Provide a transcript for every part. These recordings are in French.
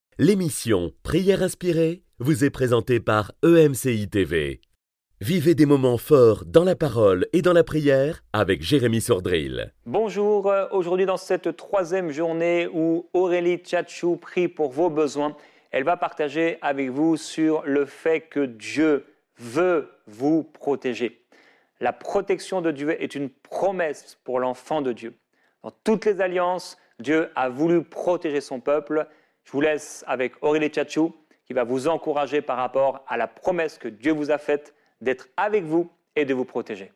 L'émission Prière inspirée vous est présentée par EMCI TV. Vivez des moments forts dans la parole et dans la prière avec Jérémy Sordrill. Bonjour, aujourd'hui dans cette troisième journée où Aurélie Tchatchou prie pour vos besoins, elle va partager avec vous sur le fait que Dieu veut vous protéger. La protection de Dieu est une promesse pour l'enfant de Dieu. Dans toutes les alliances, Dieu a voulu protéger son peuple. Je vous laisse avec Aurélie Tchatchou qui va vous encourager par rapport à la promesse que Dieu vous a faite d'être avec vous et de vous protéger.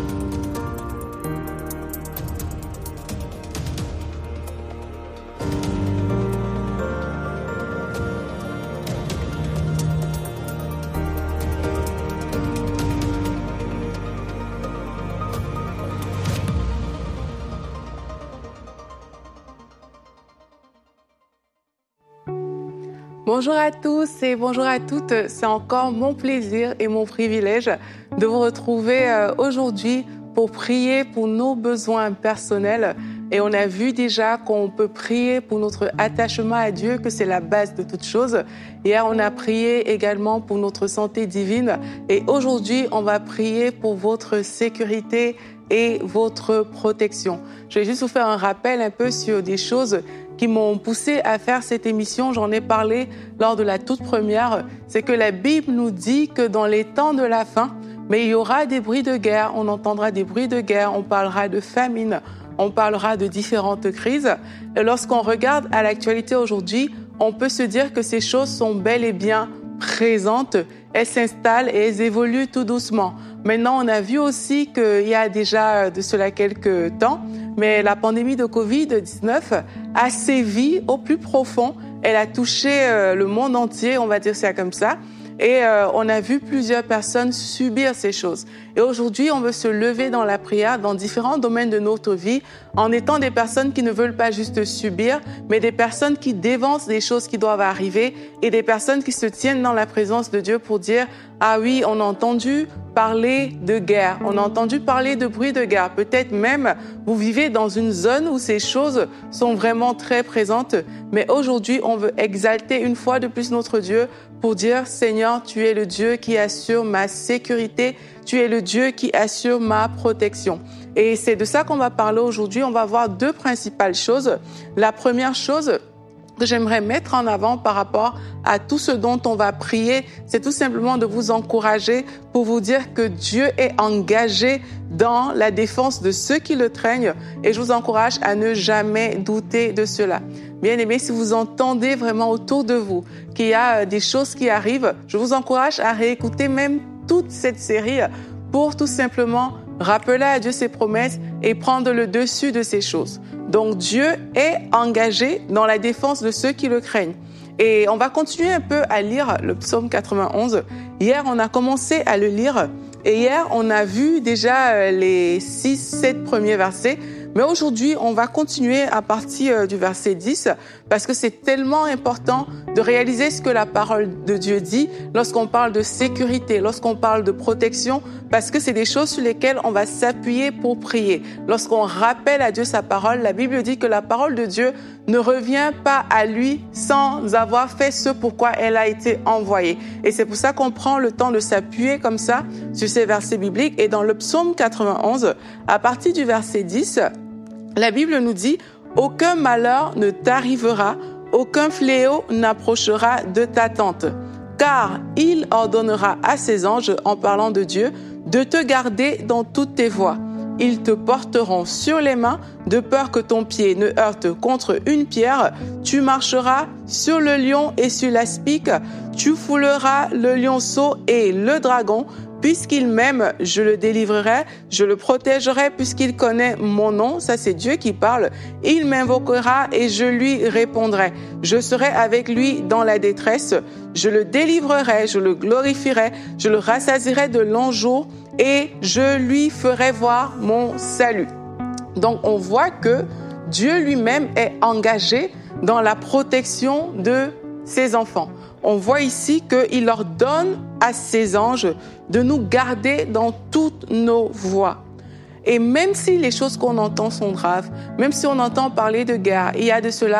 Bonjour à tous et bonjour à toutes. C'est encore mon plaisir et mon privilège de vous retrouver aujourd'hui pour prier pour nos besoins personnels. Et on a vu déjà qu'on peut prier pour notre attachement à Dieu, que c'est la base de toute chose. Hier, on a prié également pour notre santé divine. Et aujourd'hui, on va prier pour votre sécurité et votre protection. Je vais juste vous faire un rappel un peu sur des choses qui m'ont poussé à faire cette émission. J'en ai parlé lors de la toute première. C'est que la Bible nous dit que dans les temps de la fin, mais il y aura des bruits de guerre, on entendra des bruits de guerre, on parlera de famine, on parlera de différentes crises. Et lorsqu'on regarde à l'actualité aujourd'hui, on peut se dire que ces choses sont bel et bien présentes. Elles s'installent et elles évoluent tout doucement. Maintenant, on a vu aussi qu'il y a déjà de cela quelques temps, mais la pandémie de Covid-19 a sévi au plus profond. Elle a touché le monde entier, on va dire ça comme ça. Et on a vu plusieurs personnes subir ces choses. Et aujourd'hui, on veut se lever dans la prière dans différents domaines de notre vie en étant des personnes qui ne veulent pas juste subir, mais des personnes qui dévancent des choses qui doivent arriver et des personnes qui se tiennent dans la présence de Dieu pour dire « Ah oui, on a entendu parler de guerre, on a entendu parler de bruit de guerre. » Peut-être même vous vivez dans une zone où ces choses sont vraiment très présentes, mais aujourd'hui, on veut exalter une fois de plus notre Dieu pour dire « Seigneur, tu es le Dieu qui assure ma sécurité, tu es le Dieu qui assure ma protection. » Et c'est de ça qu'on va parler aujourd'hui. On va voir deux principales choses. La première chose que j'aimerais mettre en avant par rapport à tout ce dont on va prier, c'est tout simplement de vous encourager pour vous dire que Dieu est engagé dans la défense de ceux qui le craignent et je vous encourage à ne jamais douter de cela. Bien-aimés, si vous entendez vraiment autour de vous qu'il y a des choses qui arrivent, je vous encourage à réécouter même toute cette série pour tout simplement rappeler à Dieu ses promesses et prendre le dessus de ces choses. Donc Dieu est engagé dans la défense de ceux qui le craignent. Et on va continuer un peu à lire le psaume 91. Hier, on a commencé à le lire et hier, on a vu déjà les 6-7 premiers versets. Mais aujourd'hui, on va continuer à partir du verset 10 parce que c'est tellement important de réaliser ce que la parole de Dieu dit lorsqu'on parle de sécurité, lorsqu'on parle de protection, parce que c'est des choses sur lesquelles on va s'appuyer pour prier. Lorsqu'on rappelle à Dieu sa parole, la Bible dit que la parole de Dieu ne revient pas à lui sans avoir fait ce pourquoi elle a été envoyée. Et c'est pour ça qu'on prend le temps de s'appuyer comme ça sur ces versets bibliques. Et dans le psaume 91, à partir du verset 10, la Bible nous dit « Aucun malheur ne t'arrivera, aucun fléau n'approchera de ta tente, car il ordonnera à ses anges, en parlant de Dieu, de te garder dans toutes tes voies. Ils te porteront sur les mains, de peur que ton pied ne heurte contre une pierre. Tu marcheras sur le lion et sur l'aspic, tu fouleras le lionceau et le dragon. Puisqu'il m'aime, je le délivrerai, je le protégerai puisqu'il connaît mon nom. » Ça, c'est Dieu qui parle. « Il m'invoquera et je lui répondrai. Je serai avec lui dans la détresse. Je le délivrerai, je le glorifierai, je le rassasierai de longs jours et je lui ferai voir mon salut. » Donc, on voit que Dieu lui-même est engagé dans la protection de ses enfants. On voit ici qu'il leur donne à ses anges de nous garder dans toutes nos voies. Et même si les choses qu'on entend sont graves, même si on entend parler de guerre, il y a de cela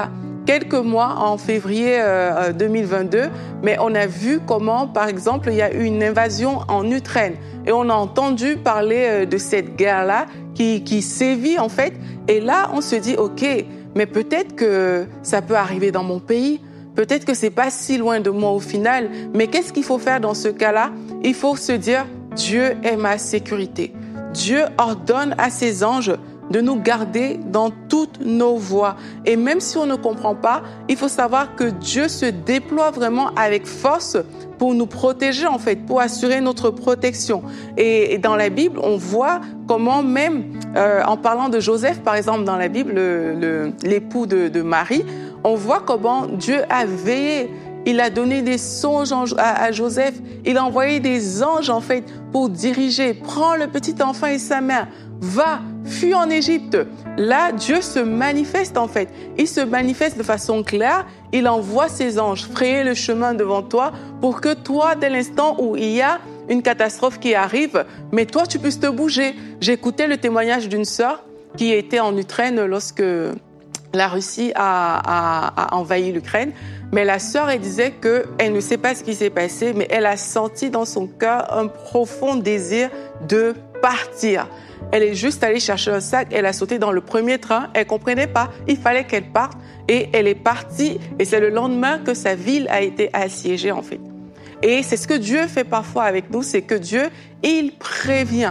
quelques mois, en février 2022, mais on a vu comment, par exemple, il y a eu une invasion en Ukraine. Et on a entendu parler de cette guerre-là qui sévit en fait. Et là, on se dit, OK, mais peut-être que ça peut arriver dans mon pays. Peut-être que c'est pas si loin de moi au final. Mais qu'est-ce qu'il faut faire dans ce cas-là? Il faut se dire, Dieu est ma sécurité. Dieu ordonne à ses anges de nous garder dans toutes nos voies. Et même si on ne comprend pas, il faut savoir que Dieu se déploie vraiment avec force pour nous protéger, en fait, pour assurer notre protection. Et dans la Bible, on voit comment même, en parlant de Joseph, par exemple, dans la Bible, l'époux de Marie, on voit comment Dieu a veillé. Il a donné des songes à Joseph. Il a envoyé des anges, en fait, pour diriger. Prends le petit enfant et sa mère. Va, fuis en Égypte. Là, Dieu se manifeste, en fait. Il se manifeste de façon claire. Il envoie ses anges frayer le chemin devant toi pour que toi, dès l'instant où il y a une catastrophe qui arrive, mais toi, tu puisses te bouger. J'écoutais le témoignage d'une sœur qui était en Ukraine lorsque la Russie a envahi l'Ukraine. Mais la sœur, elle disait qu'elle ne sait pas ce qui s'est passé, mais elle a senti dans son cœur un profond désir de partir. Elle est juste allée chercher un sac, elle a sauté dans le premier train, elle comprenait pas, il fallait qu'elle parte et elle est partie. Et c'est le lendemain que sa ville a été assiégée en fait. Et c'est ce que Dieu fait parfois avec nous, c'est que Dieu, il prévient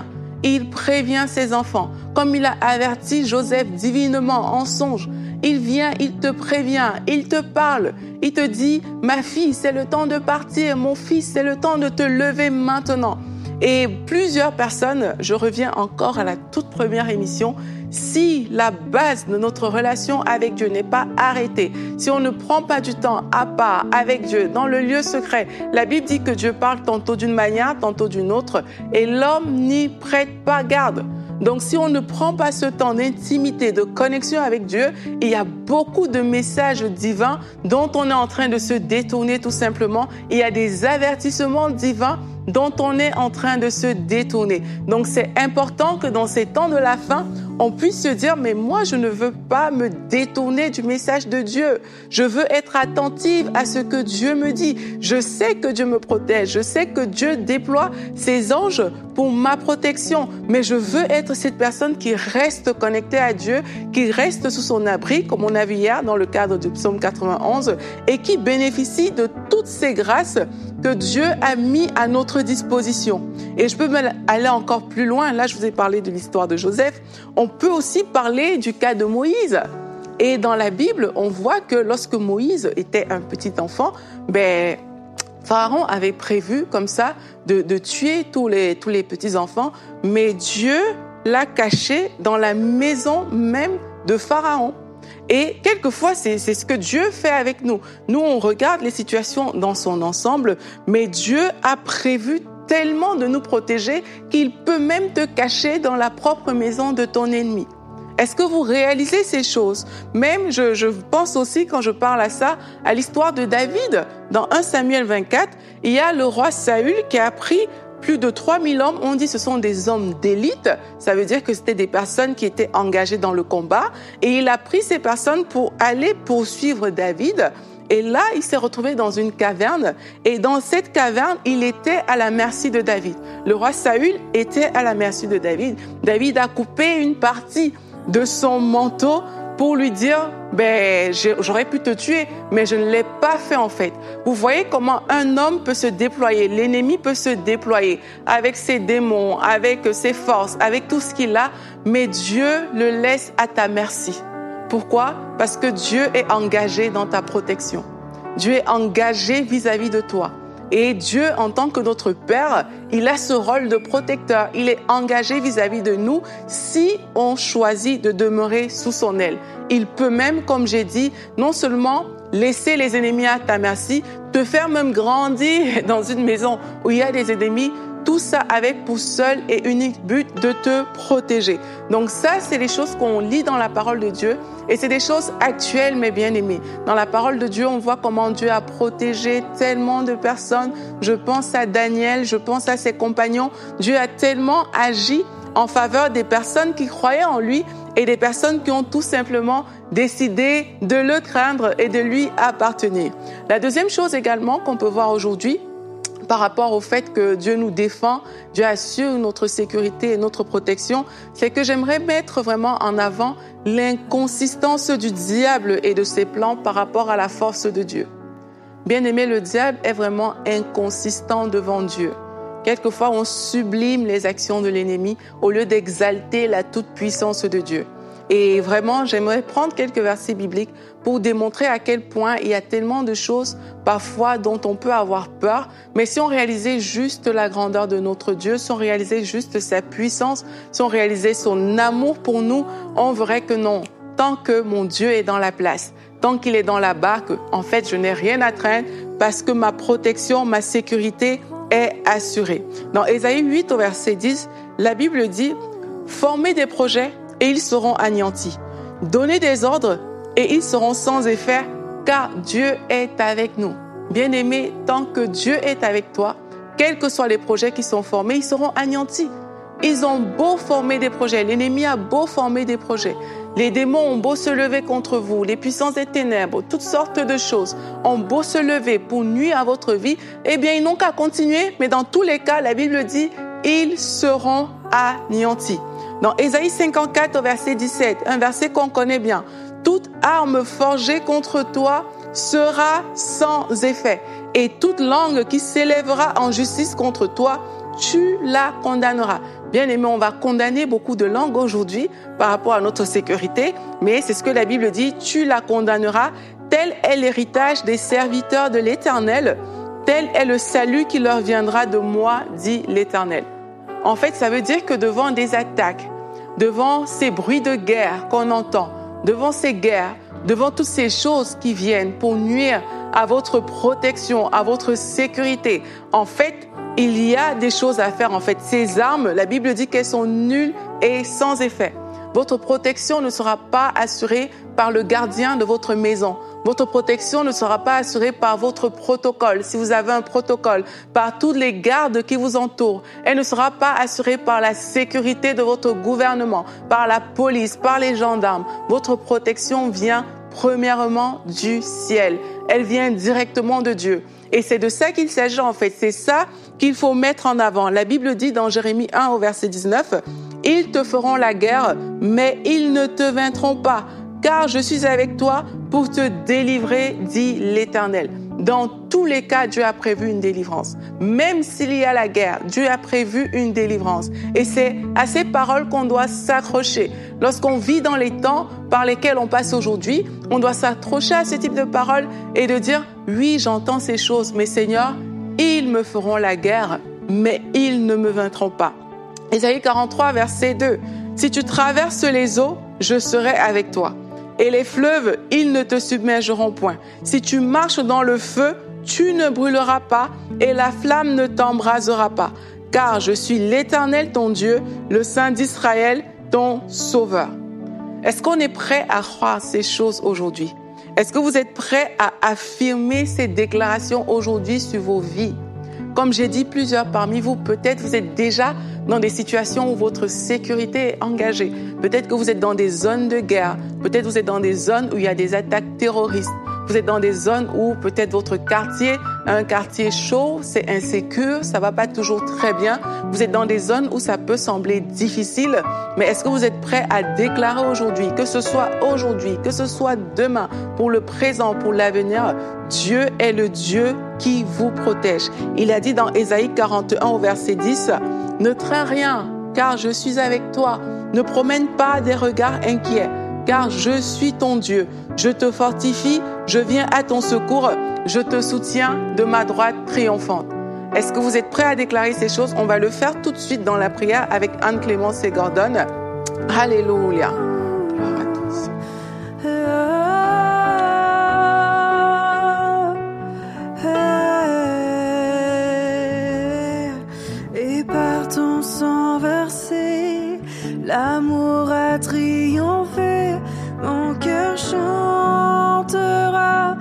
ses enfants. Comme il a averti Joseph divinement en songe, il vient, il te prévient, il te parle, il te dit « Ma fille, c'est le temps de partir, mon fils, c'est le temps de te lever maintenant ». Et plusieurs personnes, je reviens encore à la toute première émission, si la base de notre relation avec Dieu n'est pas arrêtée, si on ne prend pas du temps à part avec Dieu, dans le lieu secret, la Bible dit que Dieu parle tantôt d'une manière, tantôt d'une autre, et l'homme n'y prête pas garde. Donc, si on ne prend pas ce temps d'intimité, de connexion avec Dieu, il y a beaucoup de messages divins dont on est en train de se détourner tout simplement. Il y a des avertissements divins dont on est en train de se détourner. Donc, c'est important que dans ces temps de la fin, on puisse se dire, mais moi, je ne veux pas me détourner du message de Dieu. Je veux être attentive à ce que Dieu me dit. Je sais que Dieu me protège. Je sais que Dieu déploie ses anges pour ma protection. Mais je veux être cette personne qui reste connectée à Dieu, qui reste sous son abri, comme on a vu hier dans le cadre du psaume 91, et qui bénéficie de toutes ces grâces que Dieu a mis à notre disposition. Et je peux aller encore plus loin. Là, je vous ai parlé de l'histoire de Joseph. On peut aussi parler du cas de Moïse. Et dans la Bible, on voit que lorsque Moïse était un petit enfant, Pharaon avait prévu comme ça de tuer tous les petits-enfants, mais Dieu l'a caché dans la maison même de Pharaon. Et quelquefois, c'est ce que Dieu fait avec nous. Nous, on regarde les situations dans son ensemble, mais Dieu a prévu tellement de nous protéger qu'il peut même te cacher dans la propre maison de ton ennemi. Est-ce que vous réalisez ces choses? Même, je pense aussi, quand je parle à ça, à l'histoire de David. Dans 1 Samuel 24, il y a le roi Saül qui a pris plus de 3000 hommes. On dit que ce sont des hommes d'élite. Ça veut dire que c'était des personnes qui étaient engagées dans le combat. Et il a pris ces personnes pour aller poursuivre David. Et là, il s'est retrouvé dans une caverne. Et dans cette caverne, il était à la merci de David. Le roi Saül était à la merci de David. David a coupé une partie de son manteau pour lui dire, j'aurais pu te tuer, mais je ne l'ai pas fait en fait. Vous voyez comment un homme peut se déployer, l'ennemi peut se déployer avec ses démons, avec ses forces, avec tout ce qu'il a, mais Dieu le laisse à ta merci. Pourquoi? Parce que Dieu est engagé dans ta protection. Dieu est engagé vis-à-vis de toi. Et Dieu, en tant que notre Père, il a ce rôle de protecteur. Il est engagé vis-à-vis de nous si on choisit de demeurer sous son aile. Il peut même, comme j'ai dit, non seulement laisser les ennemis à ta merci, te faire même grandir dans une maison où il y a des ennemis, tout ça avec pour seul et unique but de te protéger. Donc ça, c'est les choses qu'on lit dans la parole de Dieu et c'est des choses actuelles, mes bien-aimés. Dans la parole de Dieu, on voit comment Dieu a protégé tellement de personnes. Je pense à Daniel, je pense à ses compagnons. Dieu a tellement agi en faveur des personnes qui croyaient en lui et des personnes qui ont tout simplement décidé de le craindre et de lui appartenir. La deuxième chose également qu'on peut voir aujourd'hui, par rapport au fait que Dieu nous défend, Dieu assure notre sécurité et notre protection, c'est que j'aimerais mettre vraiment en avant l'inconsistance du diable et de ses plans par rapport à la force de Dieu. Bien aimé, le diable est vraiment inconsistant devant Dieu. Quelquefois, on sublime les actions de l'ennemi au lieu d'exalter la toute-puissance de Dieu. Et vraiment, j'aimerais prendre quelques versets bibliques pour démontrer à quel point il y a tellement de choses parfois dont on peut avoir peur. Mais si on réalisait juste la grandeur de notre Dieu, si on réalisait juste sa puissance, si on réalisait son amour pour nous, on verrait que non. Tant que mon Dieu est dans la place, tant qu'il est dans la barque, en fait, je n'ai rien à craindre parce que ma protection, ma sécurité est assurée. Dans Ésaïe 8 au verset 10, la Bible dit « Formez des projets et ils seront anéantis. Donnez des ordres et ils seront sans effet, car Dieu est avec nous. » Bien-aimé, tant que Dieu est avec toi, quels que soient les projets qui sont formés, ils seront anéantis. Ils ont beau former des projets, l'ennemi a beau former des projets, les démons ont beau se lever contre vous, les puissances des ténèbres, toutes sortes de choses ont beau se lever pour nuire à votre vie, eh bien ils n'ont qu'à continuer, mais dans tous les cas, la Bible dit, ils seront anéantis. Dans Ésaïe 54 au verset 17, un verset qu'on connaît bien, toute arme forgée contre toi sera sans effet, et toute langue qui s'élèvera en justice contre toi, tu la condamneras. Bien aimé, on va condamner beaucoup de langues aujourd'hui par rapport à notre sécurité, mais c'est ce que la Bible dit, tu la condamneras. Tel est l'héritage des serviteurs de l'Éternel, tel est le salut qui leur viendra de moi, dit l'Éternel. En fait, ça veut dire que devant des attaques, devant ces bruits de guerre qu'on entend, devant ces guerres, devant toutes ces choses qui viennent pour nuire à votre protection, à votre sécurité, en fait, il y a des choses à faire. En fait, ces armes, la Bible dit qu'elles sont nulles et sans effet. Votre protection ne sera pas assurée par le gardien de votre maison. Votre protection ne sera pas assurée par votre protocole, si vous avez un protocole, par tous les gardes qui vous entourent. Elle ne sera pas assurée par la sécurité de votre gouvernement, par la police, par les gendarmes. Votre protection vient premièrement du ciel. Elle vient directement de Dieu. Et c'est de ça qu'il s'agit en fait. C'est ça qu'il faut mettre en avant. La Bible dit dans Jérémie 1 au verset 19, « Ils te feront la guerre, mais ils ne te vaincront pas, car je suis avec toi pour te délivrer, dit l'Éternel. » Dans tous les cas, Dieu a prévu une délivrance. Même s'il y a la guerre, Dieu a prévu une délivrance. Et c'est à ces paroles qu'on doit s'accrocher. Lorsqu'on vit dans les temps par lesquels on passe aujourd'hui, on doit s'accrocher à ce type de paroles et de dire, oui, j'entends ces choses, mais Seigneur, ils me feront la guerre, mais ils ne me vaincront pas. Ésaïe 43, verset 2. Si tu traverses les eaux, je serai avec toi. Et les fleuves, ils ne te submergeront point. Si tu marches dans le feu, tu ne brûleras pas et la flamme ne t'embrasera pas. Car je suis l'Éternel, ton Dieu, le Saint d'Israël, ton Sauveur. Est-ce qu'on est prêt à croire ces choses aujourd'hui? Est-ce que vous êtes prêts à affirmer ces déclarations aujourd'hui sur vos vies? Comme j'ai dit, plusieurs parmi vous, peut-être vous êtes déjà dans des situations où votre sécurité est engagée. Peut-être que vous êtes dans des zones de guerre. Peut-être que vous êtes dans des zones où il y a des attaques terroristes. Vous êtes dans des zones où peut-être votre quartier, un quartier chaud, c'est insécure, ça va pas toujours très bien. Vous êtes dans des zones où ça peut sembler difficile. Mais est-ce que vous êtes prêt à déclarer aujourd'hui, que ce soit aujourd'hui, que ce soit demain, pour le présent, pour l'avenir, Dieu est le Dieu qui vous protège. Il a dit dans Ésaïe 41 au verset 10, « Ne crains rien, car je suis avec toi. Ne promène pas des regards inquiets, car je suis ton Dieu. Je te fortifie, je viens à ton secours, je te soutiens de ma droite triomphante. » Est-ce que vous êtes prêts à déclarer ces choses? On va le faire tout de suite dans la prière avec Anne-Clémence et Gordon. Alléluia. Gloire à tous. Et par ton sang versé, l'amour a triomphé. Mon cœur chantera,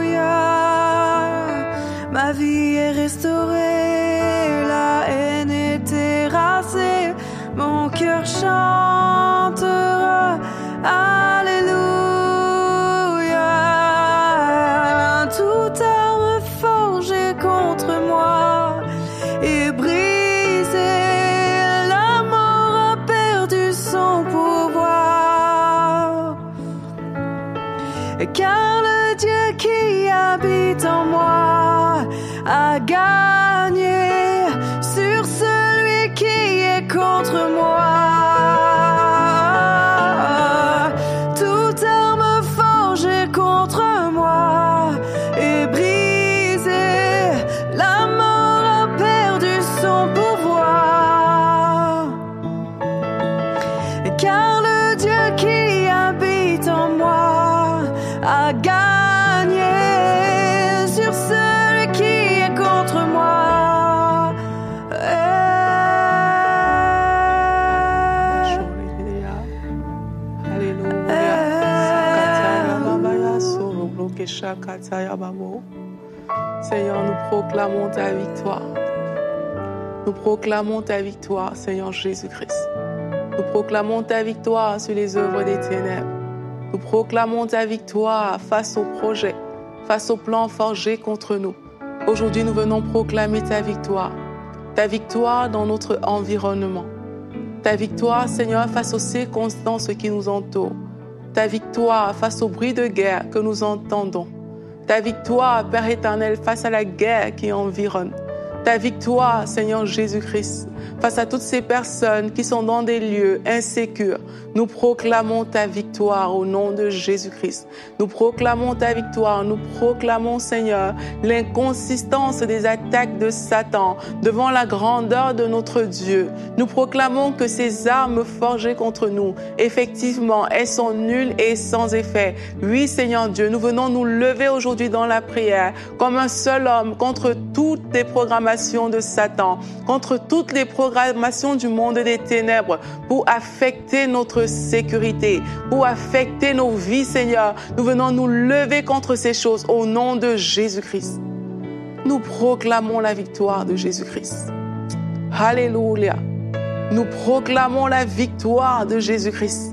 Alléluia. Ma vie est restaurée, la haine est car le Dieu qui habite en moi a gagné sur celui qui est contre moi. Toute arme forgée contre moi est brisée, la mort a perdu son pouvoir, car le Dieu qui habite en moi a gagné sur celui qui est contre moi. Seigneur, nous proclamons ta victoire. Nous proclamons ta victoire, Seigneur Jésus-Christ. Nous proclamons ta victoire sur les œuvres des ténèbres. Nous proclamons ta victoire face aux projets, face aux plans forgés contre nous. Aujourd'hui, nous venons proclamer ta victoire. Ta victoire dans notre environnement. Ta victoire, Seigneur, face aux circonstances qui nous entourent. Ta victoire face au bruit de guerre que nous entendons. Ta victoire, Père éternel, face à la guerre qui environne. Ta victoire, Seigneur Jésus-Christ, face à toutes ces personnes qui sont dans des lieux insécures. Nous proclamons ta victoire au nom de Jésus-Christ. Nous proclamons ta victoire. Nous proclamons, Seigneur, l'inconsistance des attaques de Satan devant la grandeur de notre Dieu. Nous proclamons que ces armes forgées contre nous, effectivement, elles sont nulles et sans effet. Oui, Seigneur Dieu, nous venons nous lever aujourd'hui dans la prière comme un seul homme contre toutes les programmations de Satan, contre toutes les programmations du monde des ténèbres pour affecter notre sécurité, pour affecter nos vies, Seigneur. Nous venons nous lever contre ces choses au nom de Jésus-Christ. Nous proclamons la victoire de Jésus-Christ. Alléluia. Nous proclamons la victoire de Jésus-Christ.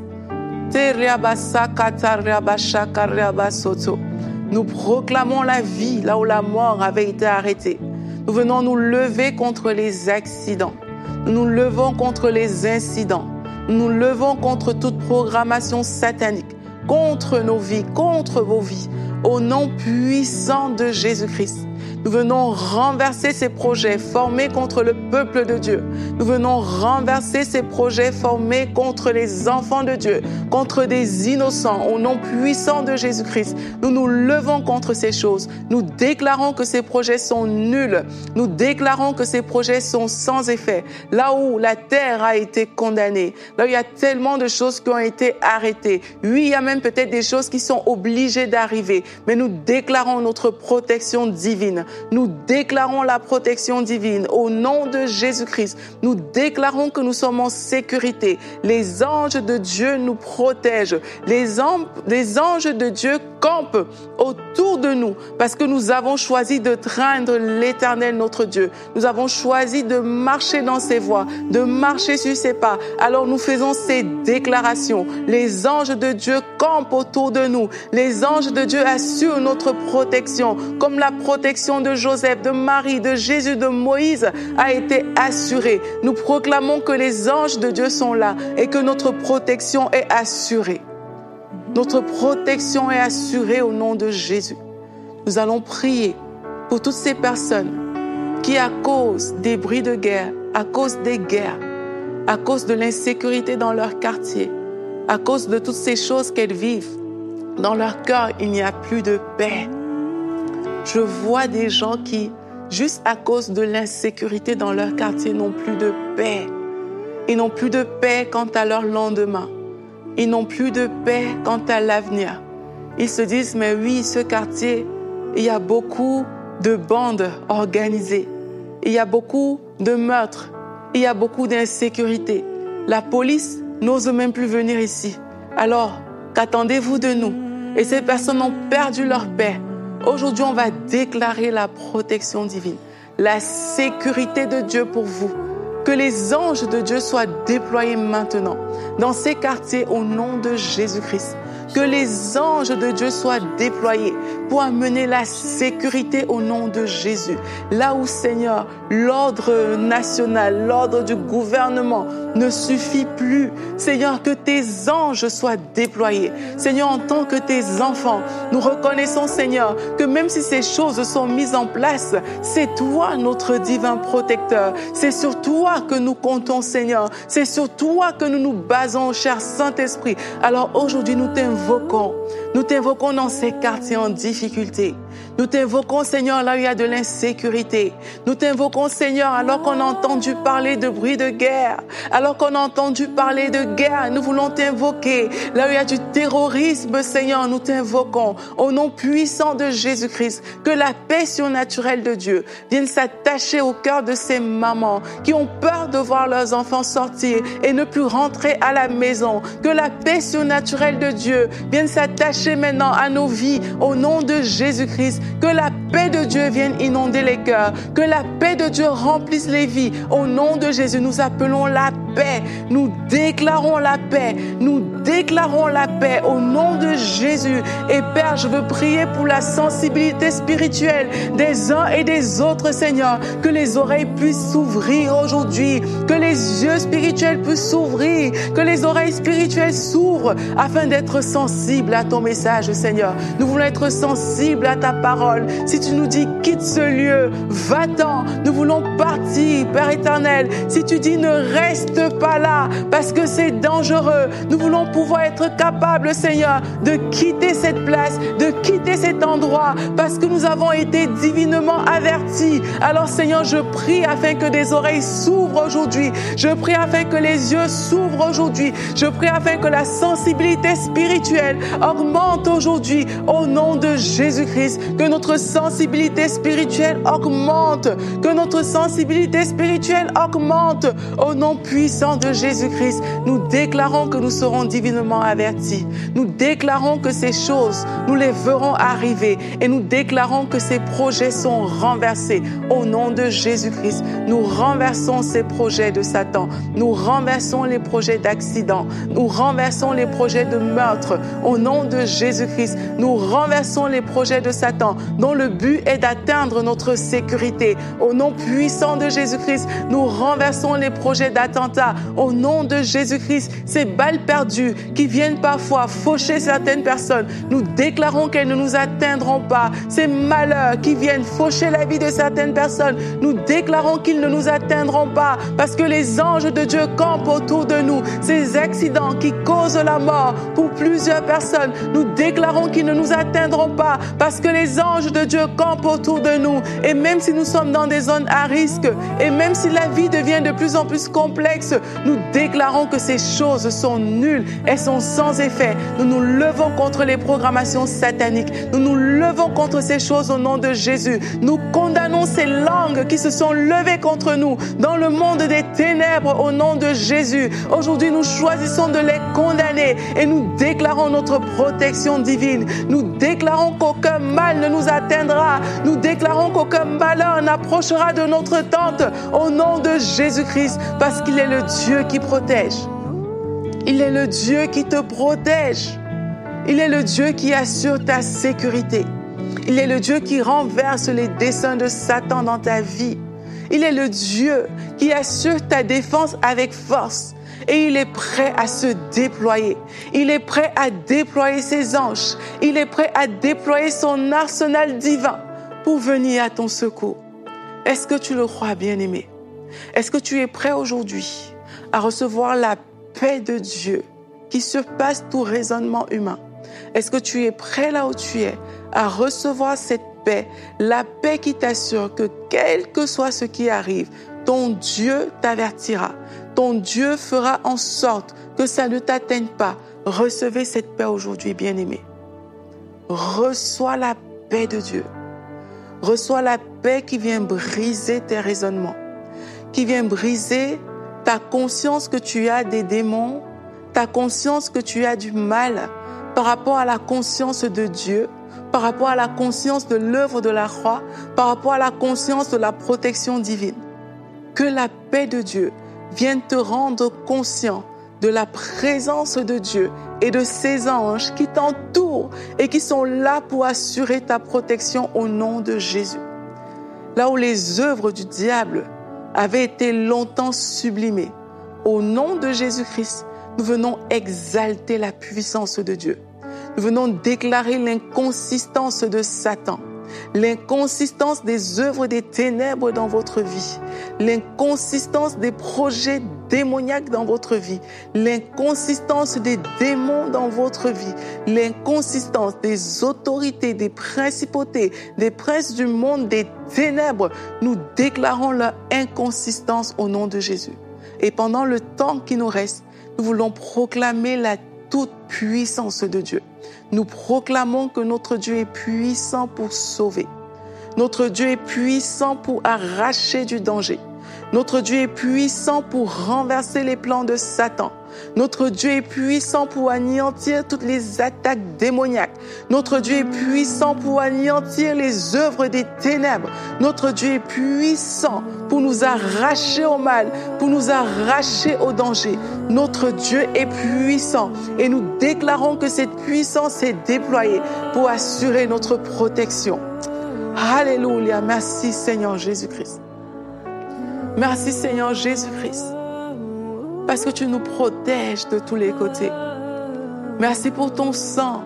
Nous proclamons la vie là où la mort avait été arrêtée. Nous venons nous lever contre les accidents. Nous nous levons contre les incidents. Nous nous levons contre toute programmation satanique, contre nos vies, contre vos vies, au nom puissant de Jésus-Christ. Nous venons renverser ces projets formés contre le peuple de Dieu. Nous venons renverser ces projets formés contre les enfants de Dieu, contre des innocents. Au nom puissant de Jésus-Christ, nous nous levons contre ces choses. Nous déclarons que ces projets sont nuls. Nous déclarons que ces projets sont sans effet. Là où la terre a été condamnée, là où il y a tellement de choses qui ont été arrêtées. Oui, il y a même peut-être des choses qui sont obligées d'arriver, mais nous déclarons notre protection divine. Nous déclarons la protection divine au nom de Jésus-Christ. Nous déclarons que nous sommes en sécurité. Les anges de Dieu nous protègent. Les anges de Dieu campent autour de nous parce que nous avons choisi de craindre l'Éternel notre Dieu. Nous avons choisi de marcher dans ses voies, de marcher sur ses pas. Alors nous faisons ces déclarations. Les anges de Dieu campent autour de nous. Les anges de Dieu assurent notre protection, comme la protection de Joseph, de Marie, de Jésus, de Moïse a été assurée. Nous proclamons que les anges de Dieu sont là et que notre protection est assurée. Notre protection est assurée au nom de Jésus. Nous allons prier pour toutes ces personnes qui, à cause des bruits de guerre, à cause des guerres, à cause de l'insécurité dans leur quartier, à cause de toutes ces choses qu'elles vivent, dans leur cœur, il n'y a plus de paix. Je vois des gens qui, juste à cause de l'insécurité dans leur quartier, n'ont plus de paix. Ils n'ont plus de paix quant à leur lendemain. Ils n'ont plus de paix quant à l'avenir. Ils se disent, mais oui, ce quartier, il y a beaucoup de bandes organisées. Il y a beaucoup de meurtres. Il y a beaucoup d'insécurité. La police n'ose même plus venir ici. Alors, qu'attendez-vous de nous? Et ces personnes ont perdu leur paix. Aujourd'hui, on va déclarer la protection divine, la sécurité de Dieu pour vous. Que les anges de Dieu soient déployés maintenant dans ces quartiers au nom de Jésus-Christ. Que les anges de Dieu soient déployés pour amener la sécurité au nom de Jésus. Là où, Seigneur, l'ordre national, l'ordre du gouvernement ne suffit plus. Seigneur, que tes anges soient déployés. Seigneur, en tant que tes enfants, nous reconnaissons, Seigneur, que même si ces choses sont mises en place, c'est toi notre divin protecteur. C'est sur toi que nous comptons, Seigneur. C'est sur toi que nous nous basons, cher Saint-Esprit. Alors aujourd'hui, nous t'invoquons. Nous t'invoquons dans ces quartiers en difficulté. Nous t'invoquons, Seigneur, là où il y a de l'insécurité. Nous t'invoquons, Seigneur, alors qu'on a entendu parler de bruit de guerre. Alors qu'on a entendu parler de guerre, nous voulons t'invoquer. Là où il y a du terrorisme, Seigneur, nous t'invoquons. Au nom puissant de Jésus-Christ, que la paix surnaturelle de Dieu vienne s'attacher au cœur de ces mamans qui ont peur de voir leurs enfants sortir et ne plus rentrer à la maison. Que la paix surnaturelle de Dieu vienne s'attacher maintenant à nos vies au nom de Jésus-Christ. Que la paix de Dieu vienne inonder les cœurs. Que la paix de Dieu remplisse les vies. Au nom de Jésus, nous appelons la paix. Nous déclarons la paix. Nous déclarons la paix au nom de Jésus. Et Père, je veux prier pour la sensibilité spirituelle des uns et des autres, Seigneur. Que les oreilles puissent s'ouvrir aujourd'hui. Que les yeux spirituels puissent s'ouvrir. Que les oreilles spirituelles s'ouvrent afin d'être sensibles à ton message, Seigneur. Nous voulons être sensibles à ta parole. Si tu nous dis quitte ce lieu, va-t'en. Nous voulons partir, Père éternel. Si tu dis ne reste pas là parce que c'est dangereux, nous voulons pouvoir être capables, Seigneur, de quitter cette place, de quitter cet endroit parce que nous avons été divinement avertis. Alors, Seigneur, je prie afin que des oreilles s'ouvrent aujourd'hui. Je prie afin que les yeux s'ouvrent aujourd'hui. Je prie afin que la sensibilité spirituelle augmente aujourd'hui au nom de Jésus-Christ. Que notre sensibilité spirituelle augmente. Que notre sensibilité spirituelle augmente au nom puissant de Jésus-Christ. Nous déclarons que nous serons divinement avertis. Nous déclarons que ces choses, nous les verrons arriver et nous déclarons que ces projets sont renversés au nom de Jésus-Christ. Nous renversons ces projets de Satan. Nous renversons les projets d'accident. Nous renversons les projets de meurtre au nom de Jésus-Christ. Nous renversons les projets de Satan dont le but est d'atteindre notre sécurité. Au nom puissant de Jésus-Christ, nous renversons les projets d'attentat. Au nom de Jésus-Christ, ces balles perdues qui viennent parfois faucher certaines personnes, nous déclarons qu'elles ne nous atteindront pas. Ces malheurs qui viennent faucher la vie de certaines personnes, nous déclarons qu'ils ne nous atteindront pas parce que les anges de Dieu campent autour de nous. Ces accidents qui causent la mort pour plusieurs personnes, nous déclarons qu'ils ne nous atteindront pas parce que les anges de Dieu campent autour de nous. Et même si nous sommes dans des zones à risque, et même si la vie devient de plus en plus complexe, nous déclarons que ces choses sont nulles, elles sont sans effet. Nous nous levons contre les programmations sataniques. Nous nous levons contre ces choses au nom de Jésus. Nous condamnons ces langues qui se sont levées contre nous dans le monde des ténèbres au nom de Jésus. Aujourd'hui, nous choisissons de les condamner et nous déclarons notre protection divine. Nous déclarons qu'aucun mal ne nous atteindra. Nous déclarons qu'aucun malheur n'approchera de notre tente au nom de Jésus-Christ parce qu'il est le Dieu qui protège. Il est le Dieu qui te protège. Il est le Dieu qui assure ta sécurité. Il est le Dieu qui renverse les desseins de Satan dans ta vie. Il est le Dieu qui assure ta défense avec force. Et il est prêt à se déployer. Il est prêt à déployer ses anges. Il est prêt à déployer son arsenal divin pour venir à ton secours. Est-ce que tu le crois, bien-aimé? Est-ce que tu es prêt aujourd'hui à recevoir la paix de Dieu qui surpasse tout raisonnement humain? Est-ce que tu es prêt là où tu es à recevoir cette paix, la paix qui t'assure que quel que soit ce qui arrive, ton Dieu t'avertira. Ton Dieu fera en sorte que ça ne t'atteigne pas. Recevez cette paix aujourd'hui, bien-aimé. Reçois la paix de Dieu. Reçois la paix qui vient briser tes raisonnements, qui vient briser ta conscience que tu as des démons, ta conscience que tu as du mal par rapport à la conscience de Dieu, par rapport à la conscience de l'œuvre de la croix, par rapport à la conscience de la protection divine. Que la paix de Dieu vienne te rendre conscient de la présence de Dieu et de ses anges qui t'entourent et qui sont là pour assurer ta protection au nom de Jésus. là où les œuvres du diable avaient été longtemps sublimées. Au nom de Jésus-Christ, nous venons exalter la puissance de Dieu. Nous venons déclarer l'inconsistance de Satan, l'inconsistance des œuvres des ténèbres dans votre vie, l'inconsistance des projets démoniaques dans votre vie, l'inconsistance des démons dans votre vie, l'inconsistance des autorités, des principautés, des princes du monde, des ténèbres. Nous déclarons leur inconsistance au nom de Jésus. Et pendant le temps qui nous reste, nous voulons proclamer la toute puissance de Dieu. Nous proclamons que notre Dieu est puissant pour sauver. Notre Dieu est puissant pour arracher du danger. Notre Dieu est puissant pour renverser les plans de Satan. Notre Dieu est puissant pour anéantir toutes les attaques démoniaques. Notre Dieu est puissant pour anéantir les œuvres des ténèbres. Notre Dieu est puissant pour nous arracher au mal, pour nous arracher au danger. Notre Dieu est puissant et nous déclarons que cette puissance est déployée pour assurer notre protection. Alléluia, merci Seigneur Jésus-Christ. Merci Seigneur Jésus-Christ, parce que tu nous protèges de tous les côtés. Merci pour ton sang,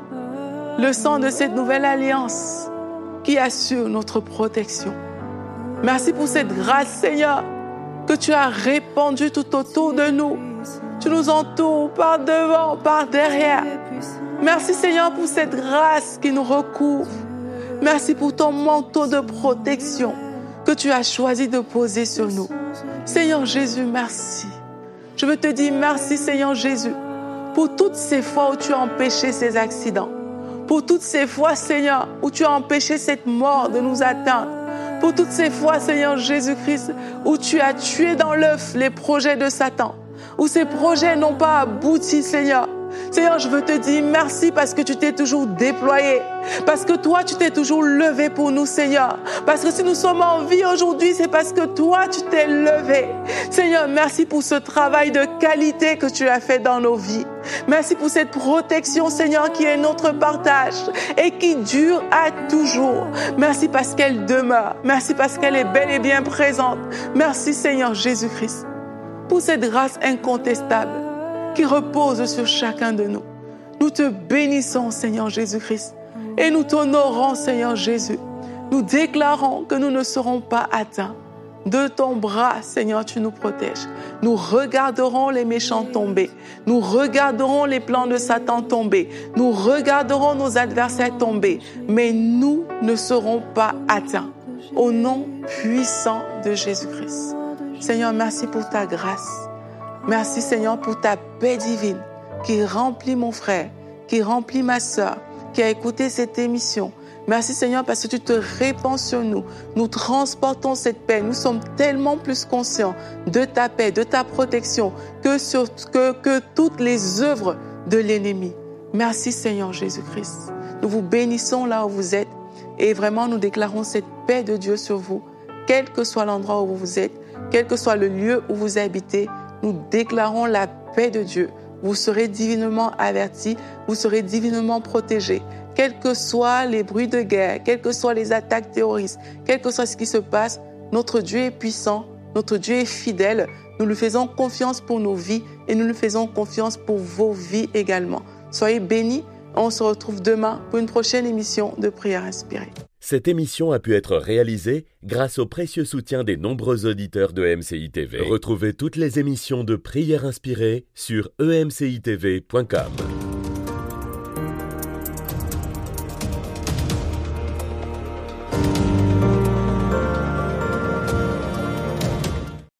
le sang de cette nouvelle alliance qui assure notre protection. Merci pour cette grâce Seigneur que tu as répandue tout autour de nous. Tu nous entoures par devant, par derrière. Merci Seigneur pour cette grâce qui nous recouvre. Merci pour ton manteau de protection que tu as choisi de poser sur nous. Seigneur Jésus, merci. Je veux te dire merci Seigneur Jésus pour toutes ces fois où tu as empêché ces accidents. Pour toutes ces fois Seigneur où tu as empêché cette mort de nous atteindre. Pour toutes ces fois Seigneur Jésus-Christ où tu as tué dans l'œuf les projets de Satan. Où ces projets n'ont pas abouti Seigneur. Seigneur, je veux te dire merci parce que tu t'es toujours déployé. Parce que toi, tu t'es toujours levé pour nous, Seigneur. Parce que si nous sommes en vie aujourd'hui, c'est parce que toi, tu t'es levé. Seigneur, merci pour ce travail de qualité que tu as fait dans nos vies. Merci pour cette protection, Seigneur, qui est notre partage et qui dure à toujours. Merci parce qu'elle demeure. Merci parce qu'elle est bel et bien présente. Merci, Seigneur Jésus-Christ, pour cette grâce incontestable qui repose sur chacun de nous. Nous te bénissons, Seigneur Jésus-Christ, et nous t'honorons, Seigneur Jésus. Nous déclarons que nous ne serons pas atteints. De ton bras, Seigneur, tu nous protèges. Nous regarderons les méchants tomber. Nous regarderons les plans de Satan tomber. Nous regarderons nos adversaires tomber. Mais nous ne serons pas atteints. Au nom puissant de Jésus-Christ. Seigneur, merci pour ta grâce. Merci Seigneur pour ta paix divine qui remplit mon frère, qui remplit ma sœur, qui a écouté cette émission. Merci Seigneur parce que tu te répands sur nous. Nous transportons cette paix. Nous sommes tellement plus conscients de ta paix, de ta protection que toutes les œuvres de l'ennemi. Merci Seigneur Jésus-Christ. Nous vous bénissons là où vous êtes et vraiment nous déclarons cette paix de Dieu sur vous. Quel que soit l'endroit où vous êtes, quel que soit le lieu où vous habitez, nous déclarons la paix de Dieu. Vous serez divinement avertis, vous serez divinement protégés. Quels que soient les bruits de guerre, quelles que soient les attaques terroristes, quel que soit ce qui se passe, notre Dieu est puissant, notre Dieu est fidèle. Nous lui faisons confiance pour nos vies et nous lui faisons confiance pour vos vies également. Soyez bénis. On se retrouve demain pour une prochaine émission de Prière Inspirée. Cette émission a pu être réalisée grâce au précieux soutien des nombreux auditeurs de MCI TV. Retrouvez toutes les émissions de Prière Inspirée sur emcitv.com.